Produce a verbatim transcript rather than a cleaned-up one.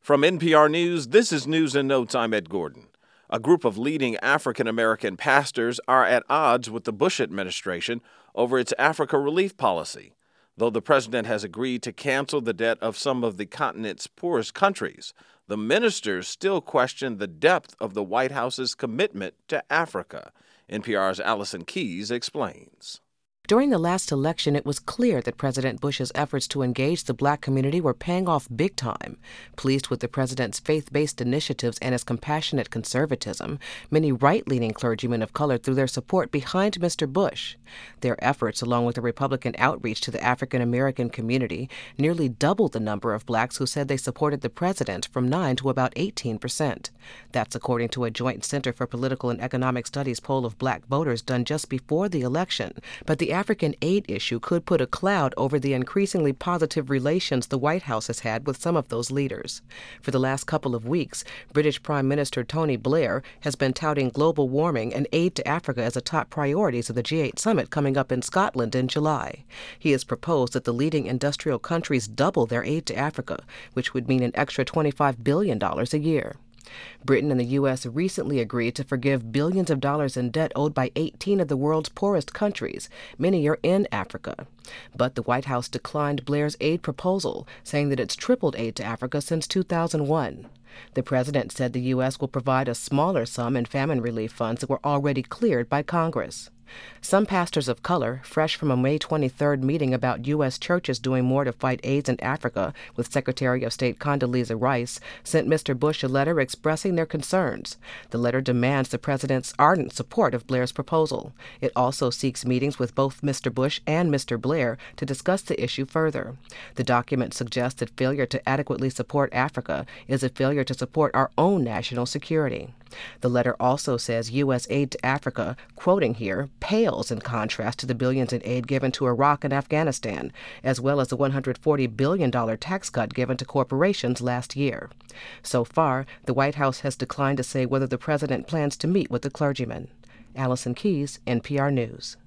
From N P R News, this is News and Notes. I'm Ed Gordon. A group of leading African-American pastors are at odds with the Bush administration over its Africa relief policy, though the president has agreed to cancel the debt of some of the continent's poorest countries. The ministers still question the depth of the White House's commitment to Africa. N P R's Allison Keyes explains. During the last election, it was clear that President Bush's efforts to engage the black community were paying off big time. Pleased with the president's faith-based initiatives and his compassionate conservatism, many right-leaning clergymen of color threw their support behind Mister Bush. Their efforts, along with the Republican outreach to the African-American community, nearly doubled the number of blacks who said they supported the president from nine to about eighteen percent. That's according to a joint Center for Political and Economic Studies poll of black voters done just before the election. But the African aid issue could put a cloud over the increasingly positive relations the White House has had with some of those leaders. For the last couple of weeks, British Prime Minister Tony Blair has been touting global warming and aid to Africa as a top priorities of the G eight summit coming up in Scotland in July. He has proposed that the leading industrial countries double their aid to Africa, which would mean an extra twenty-five billion dollars a year. Britain and the U S recently agreed to forgive billions of dollars in debt owed by eighteen of the world's poorest countries. Many are in Africa. But the White House declined Blair's aid proposal, saying that it's tripled aid to Africa since two thousand one. The president said the U S will provide a smaller sum in famine relief funds that were already cleared by Congress. Some pastors of color, fresh from a May twenty-third meeting about U S churches doing more to fight AIDS in Africa with Secretary of State Condoleezza Rice, sent Mister Bush a letter expressing their concerns. The letter demands the president's ardent support of Blair's proposal. It also seeks meetings with both Mister Bush and Mister Blair to discuss the issue further. The document suggests that failure to adequately support Africa is a failure to support our own national security. The letter also says U S aid to Africa, quoting here, pales in contrast to the billions in aid given to Iraq and Afghanistan, as well as the one hundred forty billion dollars tax cut given to corporations last year. So far, the White House has declined to say whether the president plans to meet with the clergymen. Allison Keyes, N P R News.